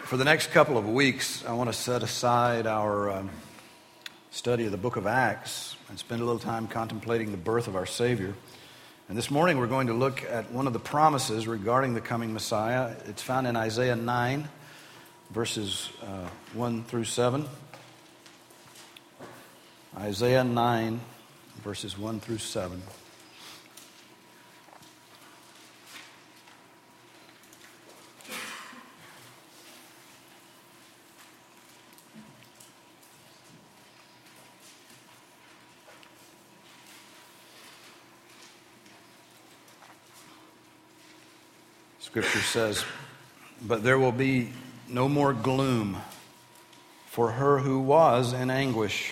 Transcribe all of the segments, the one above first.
For the next couple of weeks, I want to set aside our study of the book of Acts and spend a little time contemplating the birth of our Savior. And this morning we're going to look at one of the promises regarding the coming Messiah. It's found in Isaiah 9, verses 1 through 7. Isaiah 9, verses 1 through 7. Scripture says, "But there will be no more gloom for her who was in anguish.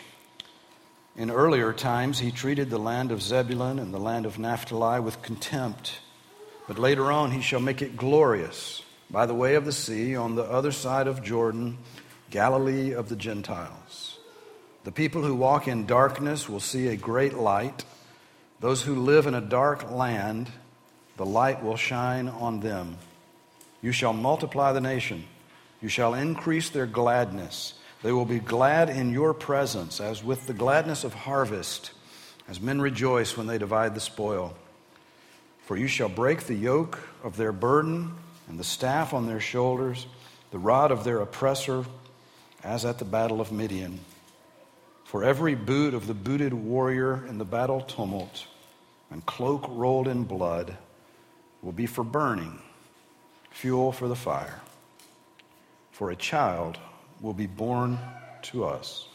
In earlier times he treated the land of Zebulun and the land of Naphtali with contempt. But later on he shall make it glorious by the way of the sea on the other side of Jordan, Galilee of the Gentiles. The people who walk in darkness will see a great light. Those who live in a dark land, the light will shine on them. You shall multiply the nation. You shall increase their gladness. They will be glad in your presence, as with the gladness of harvest, as men rejoice when they divide the spoil. For you shall break the yoke of their burden and the staff on their shoulders, the rod of their oppressor, as at the battle of Midian. For every boot of the booted warrior in the battle tumult and cloak rolled in blood will be for burning, fuel for the fire. For a child will be born to us.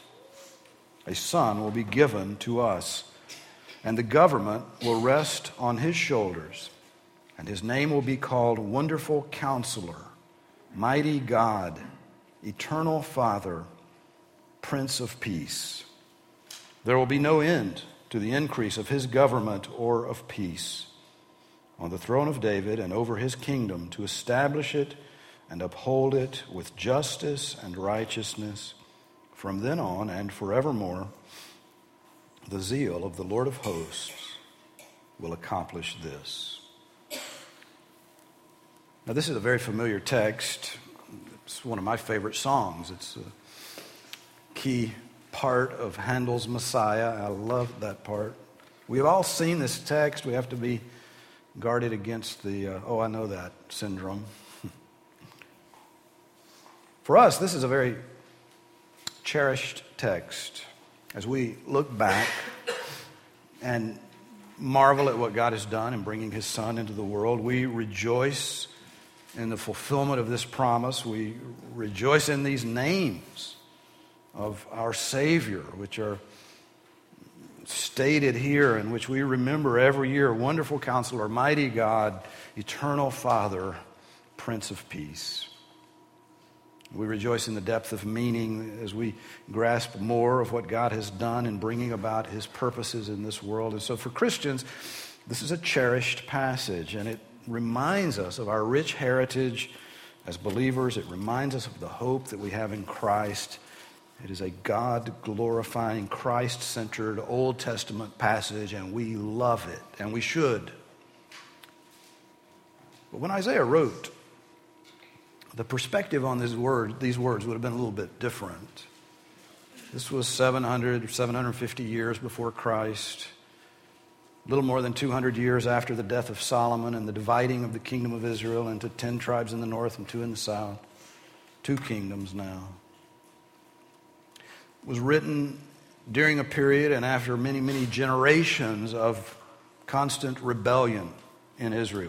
A son will be given to us, and the government will rest on his shoulders, and his name will be called Wonderful Counselor, Mighty God, Eternal Father, Prince of Peace. There will be no end to the increase of his government or of peace on the throne of David and over his kingdom, to establish it and uphold it with justice and righteousness from then on and forevermore. The zeal of the Lord of hosts will accomplish this." Now, this is a very familiar text. It's one of my favorite songs. It's a key part of Handel's Messiah. I love that part. We've all seen this text. We have to be guarded against the, oh, I know that syndrome. For us, this is a very cherished text. As we look back and marvel at what God has done in bringing his Son into the world, we rejoice in the fulfillment of this promise. We rejoice in these names of our Savior, which are stated here, in which we remember every year: Wonderful Counselor, Mighty God, Eternal Father, Prince of Peace. We rejoice in the depth of meaning as we grasp more of what God has done in bringing about his purposes in this world. And so for Christians, this is a cherished passage, and it reminds us of our rich heritage as believers. It reminds us of the hope that we have in Christ. It is a God-glorifying, Christ-centered Old Testament passage, and we love it, and we should. But when Isaiah wrote, the perspective on these words would have been a little bit different. This was 750 years before Christ, a little more than 200 years after the death of Solomon and the dividing of the kingdom of Israel into 10 tribes in the north and 2 in the south. 2 kingdoms now. Was written during a period and after many, many generations of constant rebellion in Israel.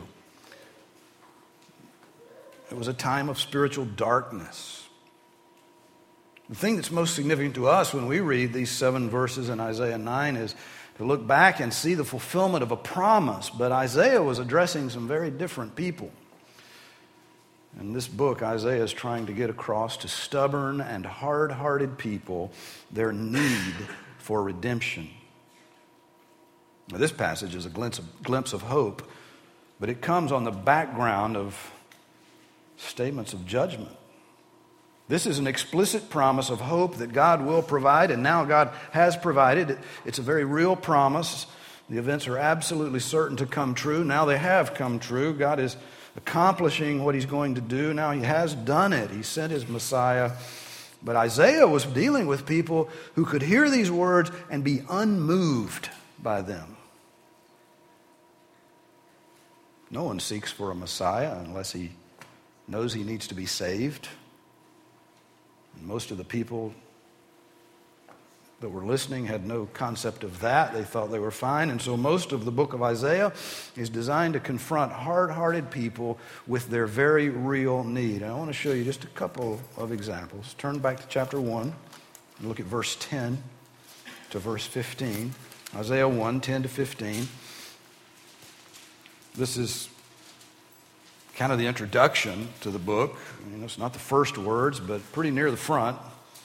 It was a time of spiritual darkness. The thing that's most significant to us when we read these 7 verses in Isaiah 9 is to look back and see the fulfillment of a promise. But Isaiah was addressing some very different people. In this book, Isaiah is trying to get across to stubborn and hard-hearted people their need for redemption. Now, this passage is a glimpse of hope, but it comes on the background of statements of judgment. This is an explicit promise of hope that God will provide, and now God has provided. It's a very real promise. The events are absolutely certain to come true. Now they have come true. God is accomplishing what he's going to do. Now he has done it. He sent his Messiah. But Isaiah was dealing with people who could hear these words and be unmoved by them. No one seeks for a Messiah unless he knows he needs to be saved. And most of the people that were listening had no concept of that. They thought they were fine. And so most of the book of Isaiah is designed to confront hard-hearted people with their very real need. And I want to show you just a couple of examples. Turn back to chapter 1 and look at verse 10 to verse 15. Isaiah 1, 10 to 15. This is kind of the introduction to the book. It's not the first words, but pretty near the front.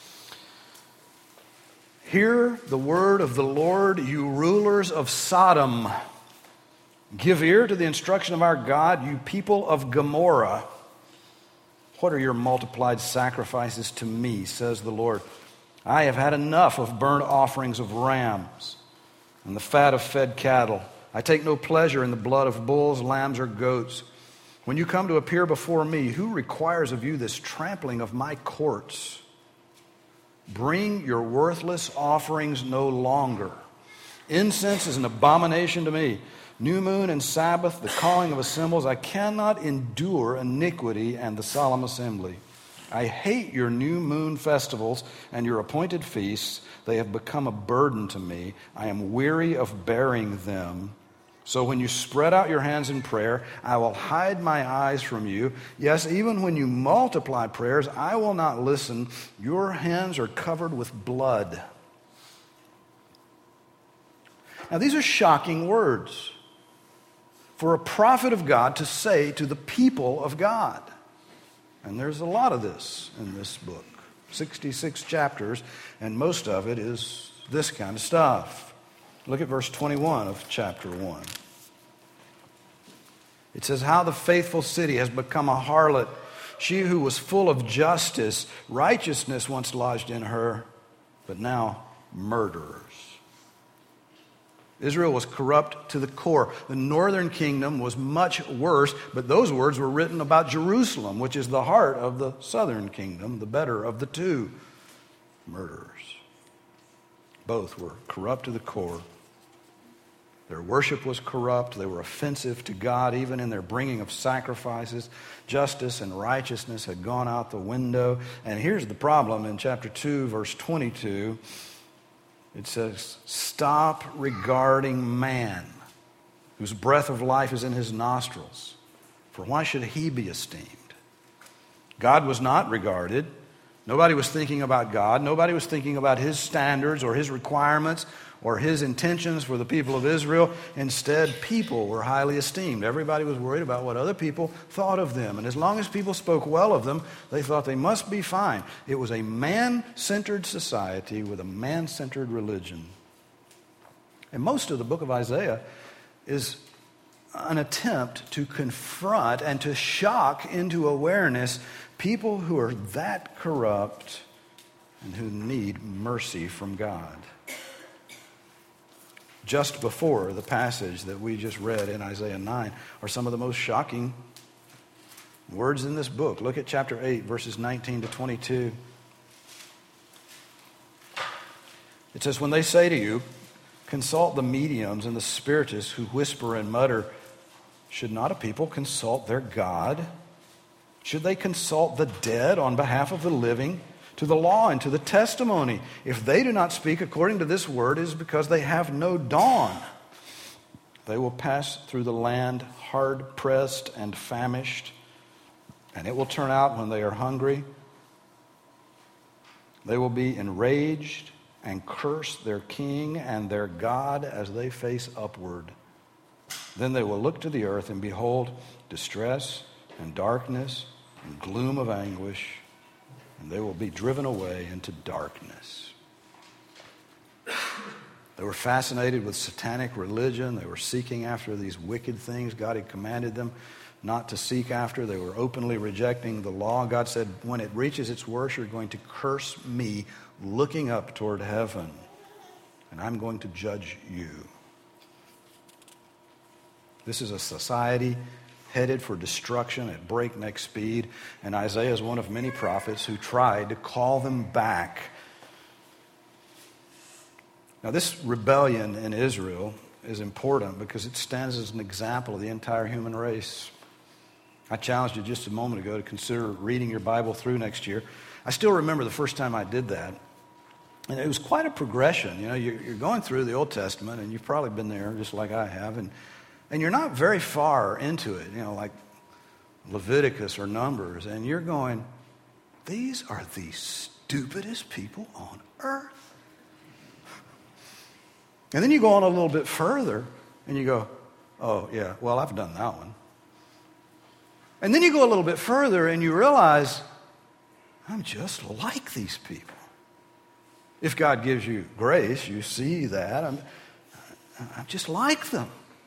Hear the word of the Lord, you rulers of Sodom. Give ear to the instruction of our God, you people of Gomorrah. What are your multiplied sacrifices to me, says the Lord? I have had enough of burnt offerings of rams and the fat of fed cattle. I take no pleasure in the blood of bulls, lambs, or goats. When you come to appear before me, who requires of you this trampling of my courts? Bring your worthless offerings no longer. Incense is an abomination to me. New moon and Sabbath, the calling of assemblies. I cannot endure iniquity and the solemn assembly. I hate your new moon festivals and your appointed feasts. They have become a burden to me. I am weary of bearing them. So when you spread out your hands in prayer, I will hide my eyes from you. Yes, even when you multiply prayers, I will not listen. Your hands are covered with blood. Now, these are shocking words for a prophet of God to say to the people of God. And there's a lot of this in this book. 66 chapters, and most of it is this kind of stuff. Look at verse 21 of chapter 1. It says, how the faithful city has become a harlot. She who was full of justice, righteousness once lodged in her, but now murderers. Israel was corrupt to the core. The northern kingdom was much worse, but those words were written about Jerusalem, which is the heart of the southern kingdom, the better of the two. Murderers. Both were corrupt to the core. Their worship was corrupt. They were offensive to God, even in their bringing of sacrifices. Justice and righteousness had gone out the window. And here's the problem in chapter 2, verse 22. It says, stop regarding man, whose breath of life is in his nostrils. For why should he be esteemed? God was not regarded. Nobody was thinking about God. Nobody was thinking about his standards or his requirements or his intentions for the people of Israel. Instead, people were highly esteemed. Everybody was worried about what other people thought of them. And as long as people spoke well of them, they thought they must be fine. It was a man-centered society with a man-centered religion. And most of the book of Isaiah is an attempt to confront and to shock into awareness people who are that corrupt and who need mercy from God. Just before the passage that we just read in Isaiah 9 are some of the most shocking words in this book. Look at chapter 8, verses 19 to 22. It says, when they say to you, consult the mediums and the spiritists who whisper and mutter, should not a people consult their God? Should they consult the dead on behalf of the living? To the law and to the testimony. If they do not speak according to this word, it is because they have no dawn. They will pass through the land hard-pressed and famished, and it will turn out when they are hungry. They will be enraged and curse their king and their God as they face upward. Then they will look to the earth and behold distress and darkness and gloom of anguish, and they will be driven away into darkness. They were fascinated with satanic religion. They were seeking after these wicked things God had commanded them not to seek after. They were openly rejecting the law. God said, when it reaches its worst, you're going to curse me looking up toward heaven, and I'm going to judge you. This is a society headed for destruction at breakneck speed, and Isaiah is one of many prophets who tried to call them back. Now, this rebellion in Israel is important because it stands as an example of the entire human race. I challenged you just a moment ago to consider reading your Bible through next year. I still remember the first time I did that. And it was quite a progression. You know, you're going through the Old Testament, and you've probably been there just like I have, and you're not very far into it, you know, like Leviticus or Numbers, and you're going, these are the stupidest people on earth. And then you go on a little bit further, and you go, oh, yeah, well, I've done that one. And then you go a little bit further, and you realize, I'm just like these people. If God gives you grace, you see that. I'm just like them.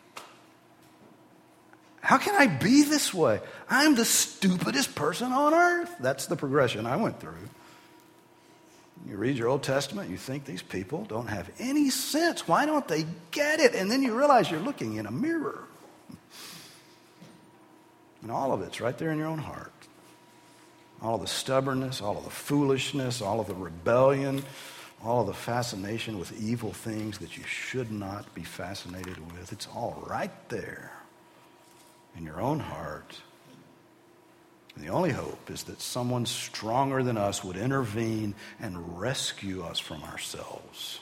How can I be this way? I'm the stupidest person on earth. That's the progression I went through. You read your Old Testament, you think these people don't have any sense. Why don't they get it? And then you realize you're looking in a mirror. And all of it's right there in your own heart. All of the stubbornness, all of the foolishness, all of the rebellion, all of the fascination with evil things that you should not be fascinated with. It's all right there in your own heart. And the only hope is that someone stronger than us would intervene and rescue us from ourselves.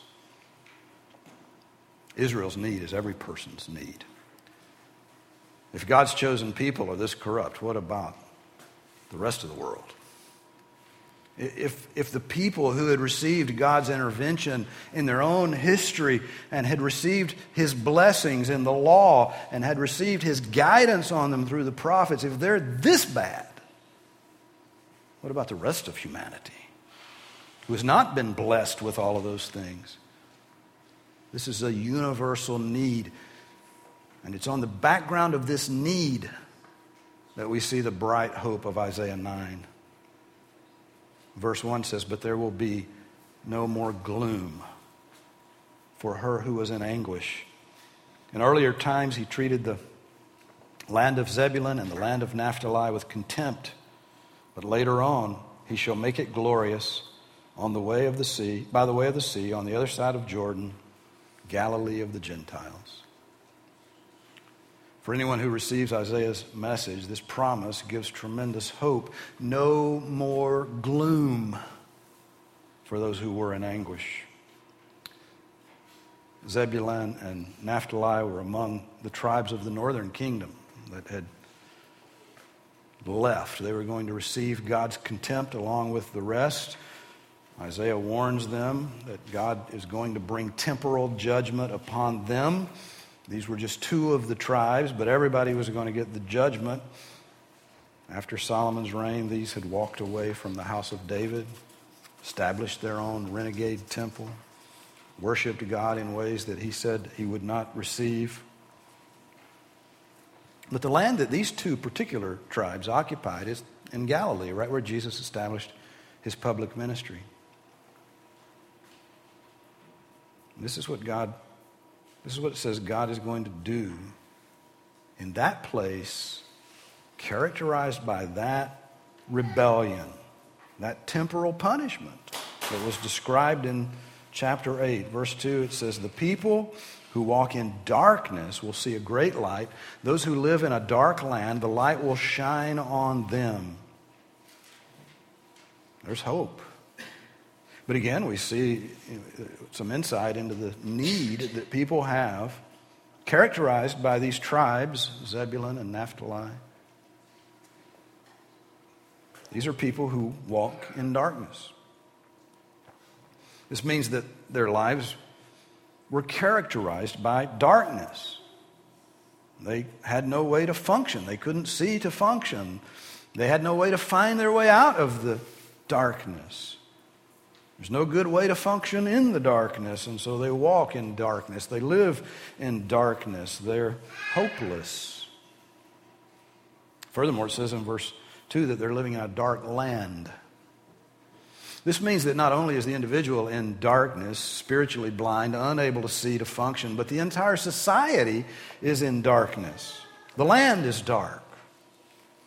Israel's need is every person's need. If God's chosen people are this corrupt, what about the rest of the world? If the people who had received God's intervention in their own history and had received His blessings in the law and had received His guidance on them through the prophets, if they're this bad, what about the rest of humanity who has not been blessed with all of those things? This is a universal need. And it's on the background of this need that we see the bright hope of Isaiah 9. Verse 1 says, but there will be no more gloom for her who was in anguish. In earlier times, he treated the land of Zebulun and the land of Naphtali with contempt. But later on, he shall make it glorious on the way of the sea, by the way of the sea, on the other side of Jordan, Galilee of the Gentiles. For anyone who receives Isaiah's message, this promise gives tremendous hope. No more gloom for those who were in anguish. Zebulun and Naphtali were among the tribes of the northern kingdom that had left. They were going to receive God's contempt along with the rest. Isaiah warns them that God is going to bring temporal judgment upon them. These were just two of the tribes, but everybody was going to get the judgment. After Solomon's reign, these had walked away from the house of David, established their own renegade temple, worshiped God in ways that he said he would not receive. But the land that these two particular tribes occupied is in Galilee, right where Jesus established his public ministry. This is what it says God is going to do in that place, characterized by that rebellion, that temporal punishment that was described in chapter 8. Verse 2, it says, the people who walk in darkness will see a great light. Those who live in a dark land, the light will shine on them. There's hope. But again, we see some insight into the need that people have, characterized by these tribes, Zebulun and Naphtali. These are people who walk in darkness. This means that their lives were characterized by darkness. They had no way to function. They couldn't see to function. They had no way to find their way out of the darkness. There's no good way to function in the darkness, and so they walk in darkness. They live in darkness. They're hopeless. Furthermore, it says in verse 2 that they're living in a dark land. This means that not only is the individual in darkness, spiritually blind, unable to see to function, but the entire society is in darkness. The land is dark.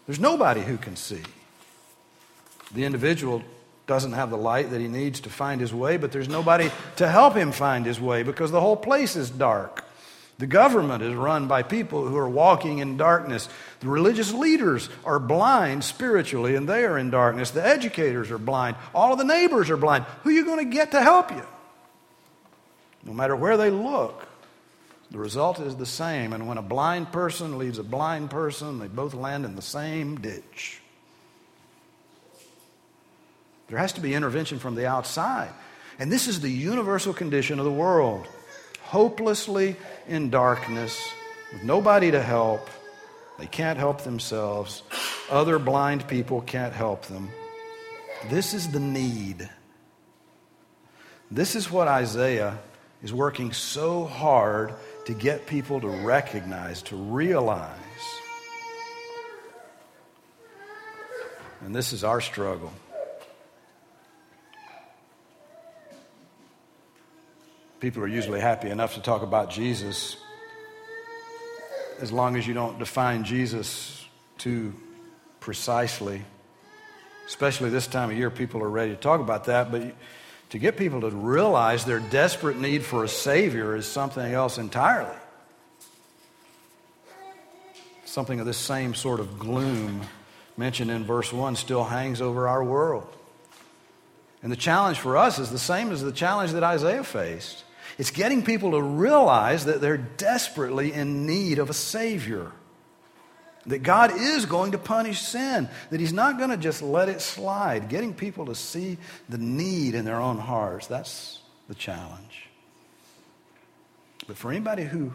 There's nobody who can see. The individual doesn't have the light that he needs to find his way, but there's nobody to help him find his way because the whole place is dark. The government is run by people who are walking in darkness. The religious leaders are blind spiritually, and they are in darkness. The educators are blind. All of the neighbors are blind. Who are you going to get to help you? No matter where they look, the result is the same. And when a blind person leads a blind person, they both land in the same ditch. There has to be intervention from the outside. And this is the universal condition of the world. Hopelessly in darkness, with nobody to help. They can't help themselves. Other blind people can't help them. This is the need. This is what Isaiah is working so hard to get people to recognize, to realize. And this is our struggle. People are usually happy enough to talk about Jesus as long as you don't define Jesus too precisely. Especially this time of year, people are ready to talk about that. But to get people to realize their desperate need for a Savior is something else entirely. Something of this same sort of gloom mentioned in verse 1 still hangs over our world. And the challenge for us is the same as the challenge that Isaiah faced. It's getting people to realize that they're desperately in need of a Savior. That God is going to punish sin. That He's not going to just let it slide. Getting people to see the need in their own hearts. That's the challenge. But for anybody who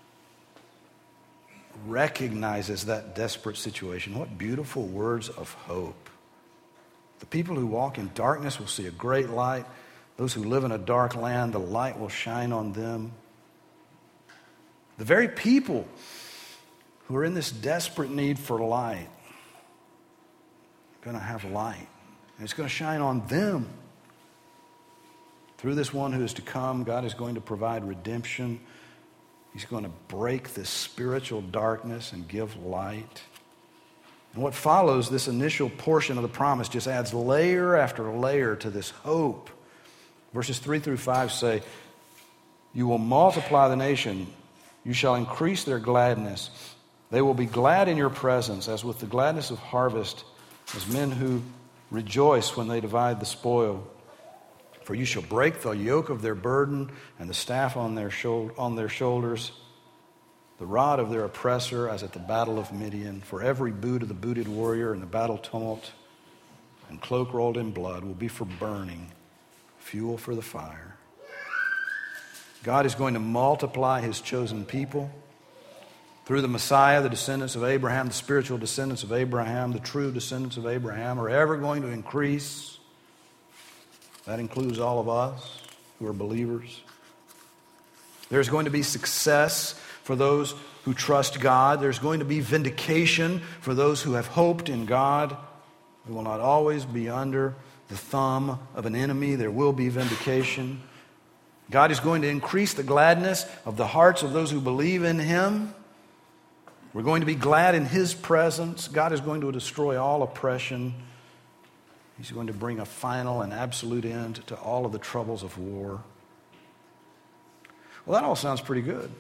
recognizes that desperate situation, what beautiful words of hope. The people who walk in darkness will see a great light. Those who live in a dark land, the light will shine on them. The very people who are in this desperate need for light are going to have light. And it's going to shine on them. Through this one who is to come, God is going to provide redemption. He's going to break this spiritual darkness and give light. And what follows, this initial portion of the promise, just adds layer after layer to this hope. Verses 3 through 5 say, "You will multiply the nation. You shall increase their gladness. They will be glad in your presence, as with the gladness of harvest, as men who rejoice when they divide the spoil. For you shall break the yoke of their burden and the staff on their shoulders, the rod of their oppressor, as at the battle of Midian. For every boot of the booted warrior in the battle tumult and cloak rolled in blood will be for burning, fuel for the fire." God is going to multiply His chosen people. Through the Messiah, the descendants of Abraham, the spiritual descendants of Abraham, the true descendants of Abraham are ever going to increase. That includes all of us who are believers. There's going to be success for those who trust God. There's going to be vindication for those who have hoped in God. We will not always be under the thumb of an enemy. There will be vindication. God is going to increase the gladness of the hearts of those who believe in Him. We're going to be glad in His presence. God is going to destroy all oppression. He's going to bring a final and absolute end to all of the troubles of war. Well, that all sounds pretty good.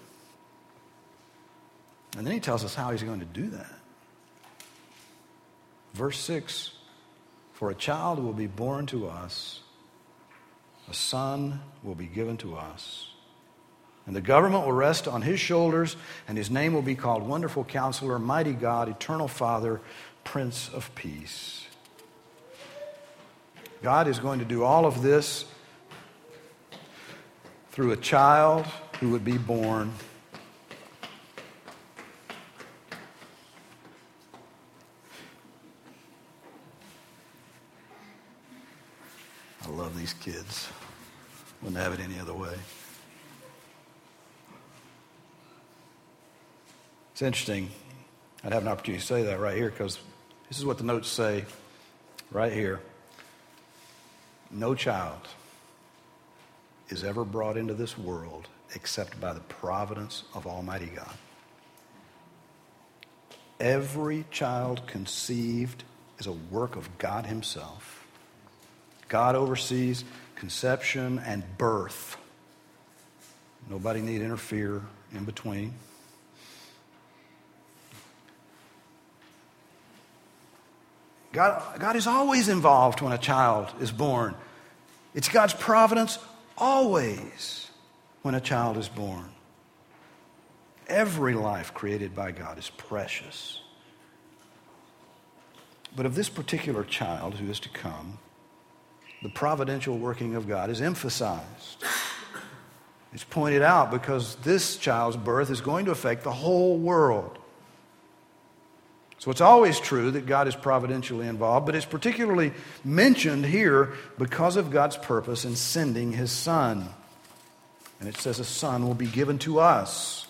And then He tells us how He's going to do that. Verse 6, "For a child will be born to us, a son will be given to us. And the government will rest on His shoulders, and His name will be called Wonderful Counselor, Mighty God, Eternal Father, Prince of Peace." God is going to do all of this through a child who would be born. I love these kids. Wouldn't have it any other way. It's interesting. I'd have an opportunity to say that right here because this is what the notes say right here. No child is ever brought into this world except by the providence of Almighty God. Every child conceived is a work of God himself. God oversees conception and birth. Nobody need interfere in between. God is always involved when a child is born. It's God's providence always when a child is born. Every life created by God is precious. But of this particular child who is to come, the providential working of God is emphasized. It's pointed out because this child's birth is going to affect the whole world. So it's always true that God is providentially involved, but it's particularly mentioned here because of God's purpose in sending his Son. And it says a son will be given to us.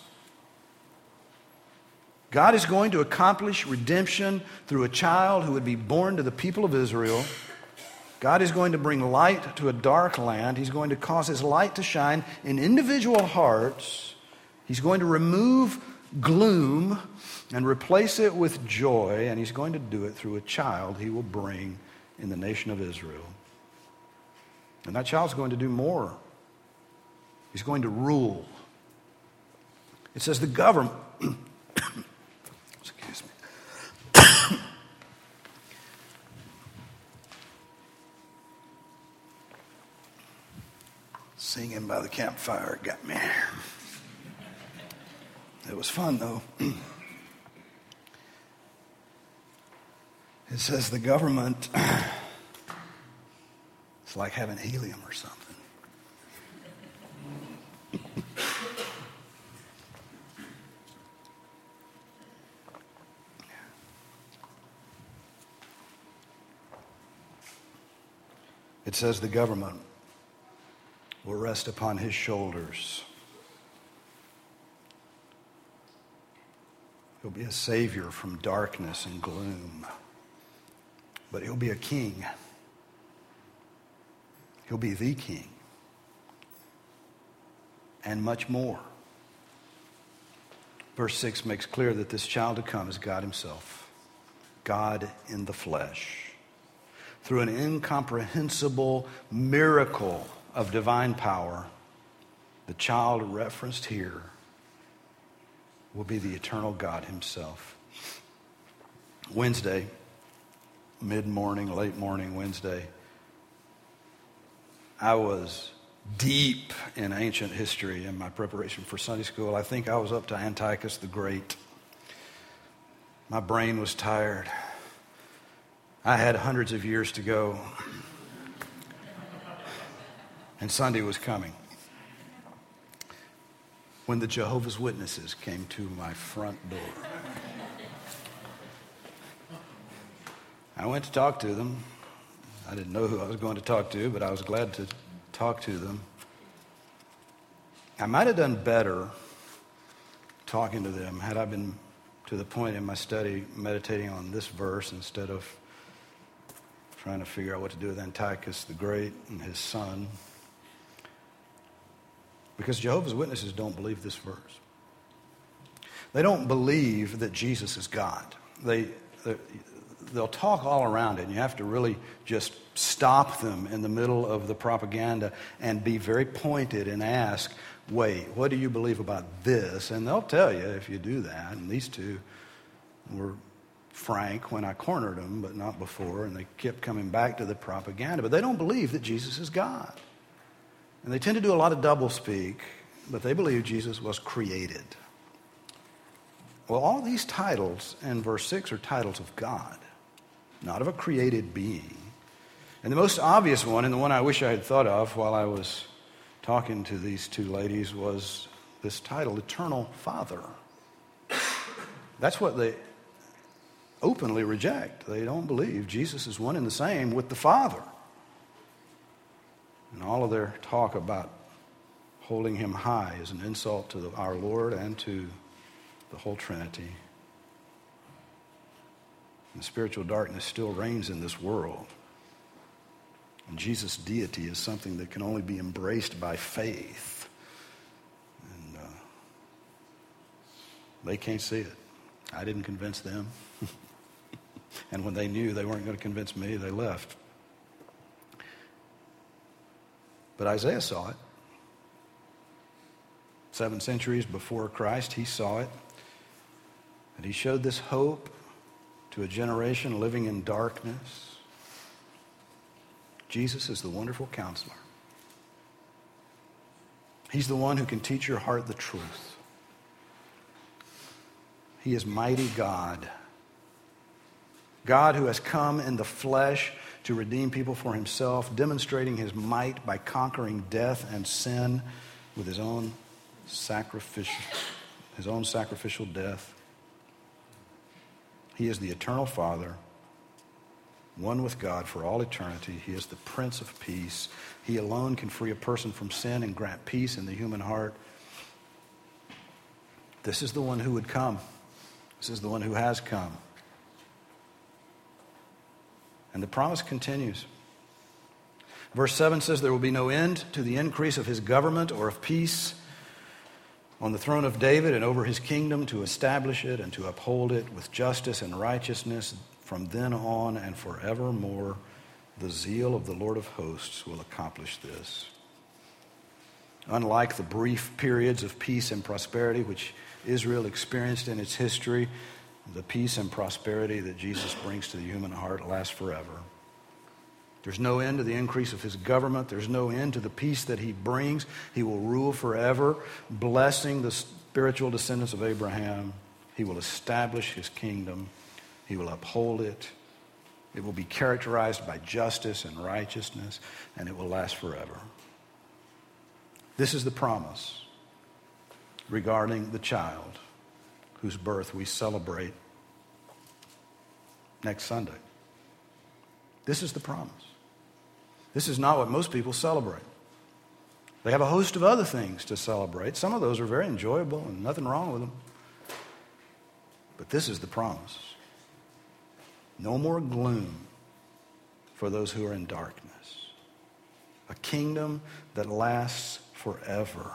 God is going to accomplish redemption through a child who would be born to the people of Israel. God is going to bring light to a dark land. He's going to cause his light to shine in individual hearts. He's going to remove gloom and replace it with joy, and he's going to do it through a child he will bring in the nation of Israel. And that child's going to do more. He's going to rule. It says the government, excuse me. Singing by the campfire got me. It was fun, though. It says the government, it's like having helium or something. It says the government will rest upon his shoulders. He'll be a savior from darkness and gloom. But he'll be a king. He'll be the king. And much more. Verse 6 makes clear that this child to come is God himself. God in the flesh. Through an incomprehensible miracle of divine power, the child referenced here will be the eternal God himself. Wednesday, mid-morning, late morning Wednesday, I was deep in ancient history in my preparation for Sunday school. I think I was up to Antiochus the Great. My brain was tired. I had hundreds of years to go. And Sunday was coming. When the Jehovah's Witnesses came to my front door. I went to talk to them. I didn't know who I was going to talk to, but I was glad to talk to them. I might have done better talking to them had I been to the point in my study meditating on this verse instead of trying to figure out what to do with Antiochus the Great and his son. Because Jehovah's Witnesses don't believe this verse. They don't believe that Jesus is God. They'll talk all around it, and you have to really just stop them in the middle of the propaganda and be very pointed and ask, wait, what do you believe about this? And they'll tell you if you do that. And these two were frank when I cornered them, but not before, and they kept coming back to the propaganda. But they don't believe that Jesus is God. And they tend to do a lot of doublespeak, but they believe Jesus was created. Well, all these titles in verse 6 are titles of God, not of a created being. And the most obvious one, and the one I wish I had thought of while I was talking to these two ladies, was this title, Eternal Father. That's what they openly reject. They don't believe Jesus is one and the same with the Father. And all of their talk about holding him high is an insult to our Lord and to the whole Trinity. And spiritual darkness still reigns in this world. And Jesus' deity is something that can only be embraced by faith. And they can't see it. I didn't convince them. And when they knew they weren't going to convince me, they left. But Isaiah saw it. 7 centuries before Christ, he saw it. And he showed this hope to a generation living in darkness. Jesus is the wonderful counselor. He's the one who can teach your heart the truth. He is mighty God. God who has come in the flesh to redeem people for himself, demonstrating his might by conquering death and sin with his own sacrificial death. He is the eternal Father, one with God for all eternity. He is the Prince of Peace. He alone can free a person from sin and grant peace in the human heart. This is the one who would come. This is the one who has come. And the promise continues. Verse 7 says, there will be no end to the increase of his government or of peace on the throne of David and over his kingdom, to establish it and to uphold it with justice and righteousness from then on and forevermore. The zeal of the Lord of hosts will accomplish this. Unlike the brief periods of peace and prosperity which Israel experienced in its history, the peace and prosperity that Jesus brings to the human heart lasts forever. There's no end to the increase of his government. There's no end to the peace that he brings. He will rule forever, blessing the spiritual descendants of Abraham. He will establish his kingdom. He will uphold it. It will be characterized by justice and righteousness, and it will last forever. This is the promise regarding the child whose birth we celebrate next Sunday. This is the promise. This is not what most people celebrate. They have a host of other things to celebrate. Some of those are very enjoyable and nothing wrong with them. But this is the promise. No more gloom for those who are in darkness. A kingdom that lasts forever.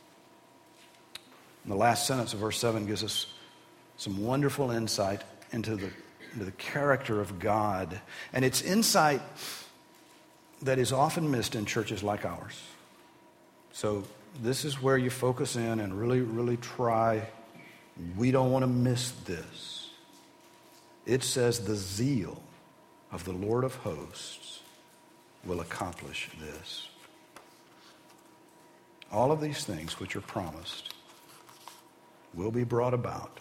And the last sentence of verse 7 gives us some wonderful insight into the character of God. And it's insight that is often missed in churches like ours. So this is where you focus in and really, really try. We don't want to miss this. It says the zeal of the Lord of hosts will accomplish this. All of these things which are promised will be brought about,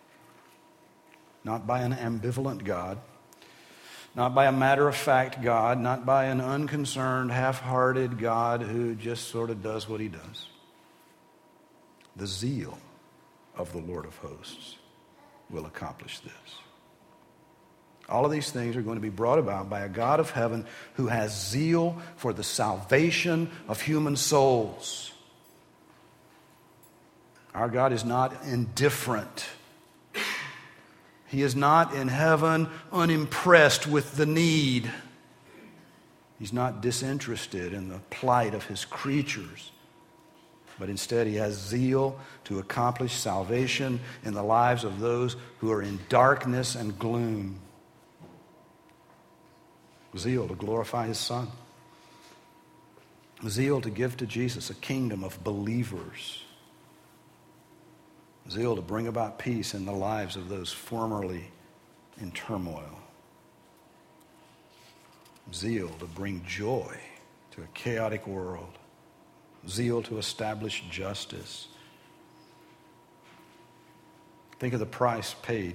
not by an ambivalent God, not by a matter-of-fact God, not by an unconcerned, half-hearted God who just sort of does what he does. The zeal of the Lord of hosts will accomplish this. All of these things are going to be brought about by a God of heaven who has zeal for the salvation of human souls. Our God is not indifferent. He is not in heaven unimpressed with the need. He's not disinterested in the plight of his creatures. But instead he has zeal to accomplish salvation in the lives of those who are in darkness and gloom. Zeal to glorify his Son. Zeal to give to Jesus a kingdom of believers. Zeal to bring about peace in the lives of those formerly in turmoil. Zeal to bring joy to a chaotic world. Zeal to establish justice. Think of the price paid.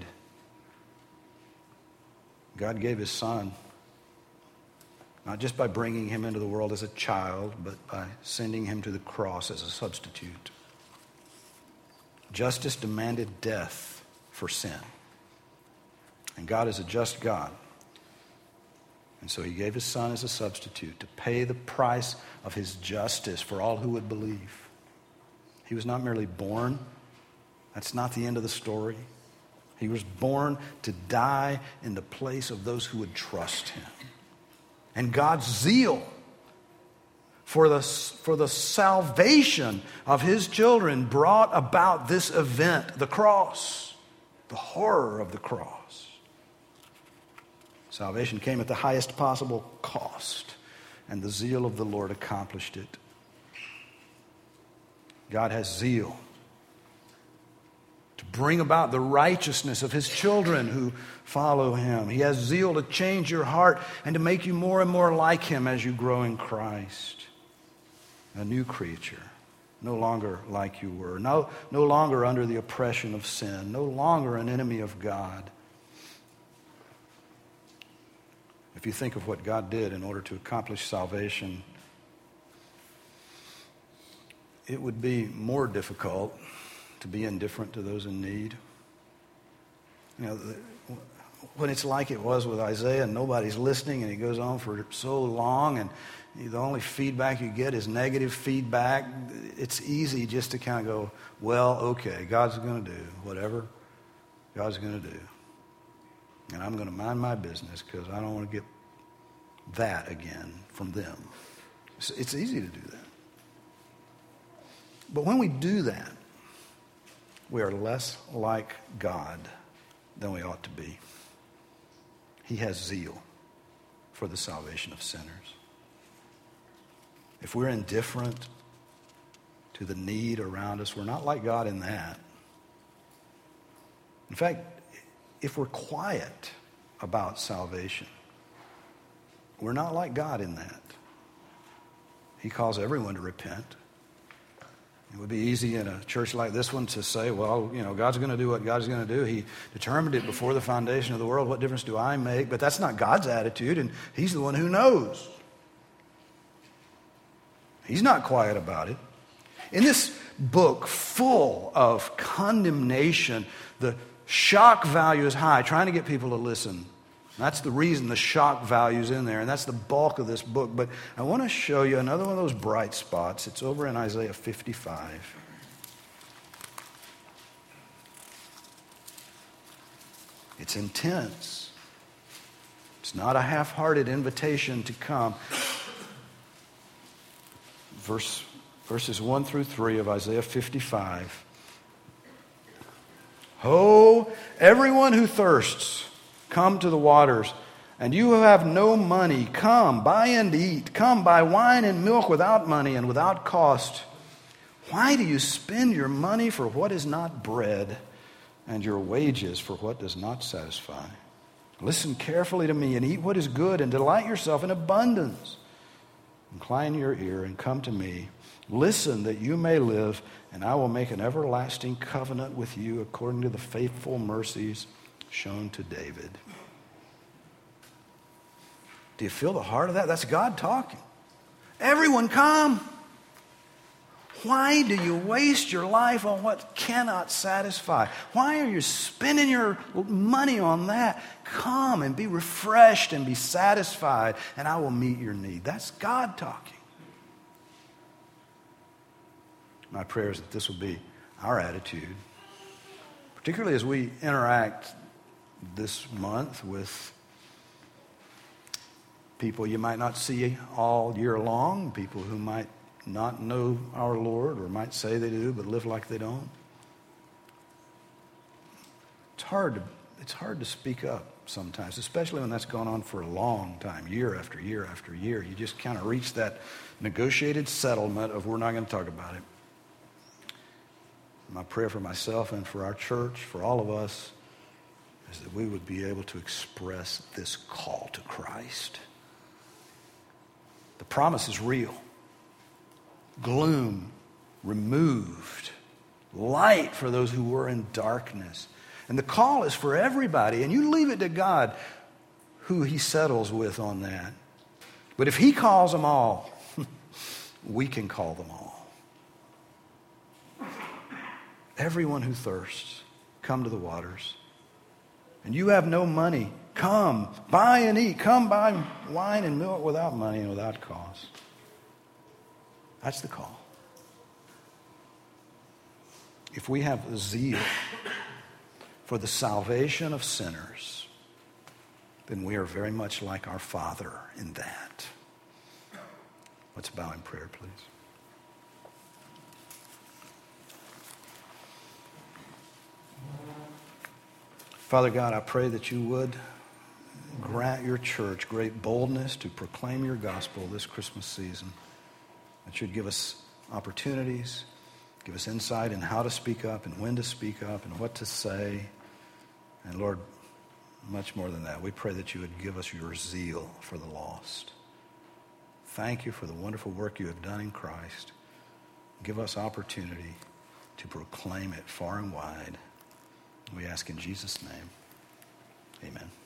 God gave his Son, not just by bringing him into the world as a child, but by sending him to the cross as a substitute. Justice demanded death for sin. And God is a just God. And so he gave his Son as a substitute to pay the price of his justice for all who would believe. He was not merely born. That's not the end of the story. He was born to die in the place of those who would trust him. And God's zeal for the salvation of his children brought about this event, the cross. The horror of the cross. Salvation came at the highest possible cost, and the zeal of the Lord accomplished it. God has zeal to bring about the righteousness of his children who follow him. He has zeal to change your heart and to make you more and more like him as you grow in Christ. A new creature, no longer like you were, no longer under the oppression of sin, no longer an enemy of God. If you think of what God did in order to accomplish salvation, it would be more difficult to be indifferent to those in need. You know, when it's like it was with Isaiah and nobody's listening and he goes on for so long and the only feedback you get is negative feedback, it's easy just to kind of go, well, okay, God's going to do whatever God's going to do. And I'm going to mind my business because I don't want to get that again from them. It's easy to do that. But when we do that, we are less like God than we ought to be. He has zeal for the salvation of sinners. If we're indifferent to the need around us, we're not like God in that. In fact, if we're quiet about salvation, we're not like God in that. He calls everyone to repent. It would be easy in a church like this one to say, well, you know, God's going to do what God's going to do. He determined it before the foundation of the world. What difference do I make? But that's not God's attitude, and he's the one who knows. He's not quiet about it. In this book full of condemnation, the shock value is high, trying to get people to listen. That's the reason the shock value is in there, and that's the bulk of this book. But I want to show you another one of those bright spots. It's over in Isaiah 55. It's intense. It's not a half-hearted invitation to come. Verses 1 through 3 of Isaiah 55. Ho, everyone who thirsts, come to the waters, and you who have no money, come, buy and eat. Come, buy wine and milk without money and without cost. Why do you spend your money for what is not bread, and your wages for what does not satisfy? Listen carefully to me and eat what is good, and delight yourself in abundance. Incline your ear and come to me. Listen that you may live, and I will make an everlasting covenant with you according to the faithful mercies shown to David. Do you feel the heart of that? That's God talking. Everyone come. Why do you waste your life on what cannot satisfy? Why are you spending your money on that? Come and be refreshed and be satisfied, and I will meet your need. That's God talking. My prayer is that this will be our attitude, particularly as we interact this month with people you might not see all year long, people who might not know our Lord or might say they do but live like they don't. It's hard to speak up sometimes, especially when that's gone on for a long time, year after year after year. You just kind of reach that negotiated settlement of we're not going to talk about it. My prayer for myself and for our church, for all of us, is that we would be able to express this call to Christ. The promise is real. Gloom removed. Light for those who were in darkness. And the call is for everybody. And you leave it to God who he settles with on that. But if he calls them all, we can call them all. Everyone who thirsts, come to the waters. And you have no money, come, buy and eat. Come buy wine and milk without money and without cost. That's the call. If we have zeal for the salvation of sinners, then we are very much like our Father in that. Let's bow in prayer, please. Father God, I pray that you would grant your church great boldness to proclaim your gospel this Christmas season. That you'd give us opportunities, give us insight in how to speak up and when to speak up and what to say. And Lord, much more than that, we pray that you would give us your zeal for the lost. Thank you for the wonderful work you have done in Christ. Give us opportunity to proclaim it far and wide. We ask in Jesus' name, amen.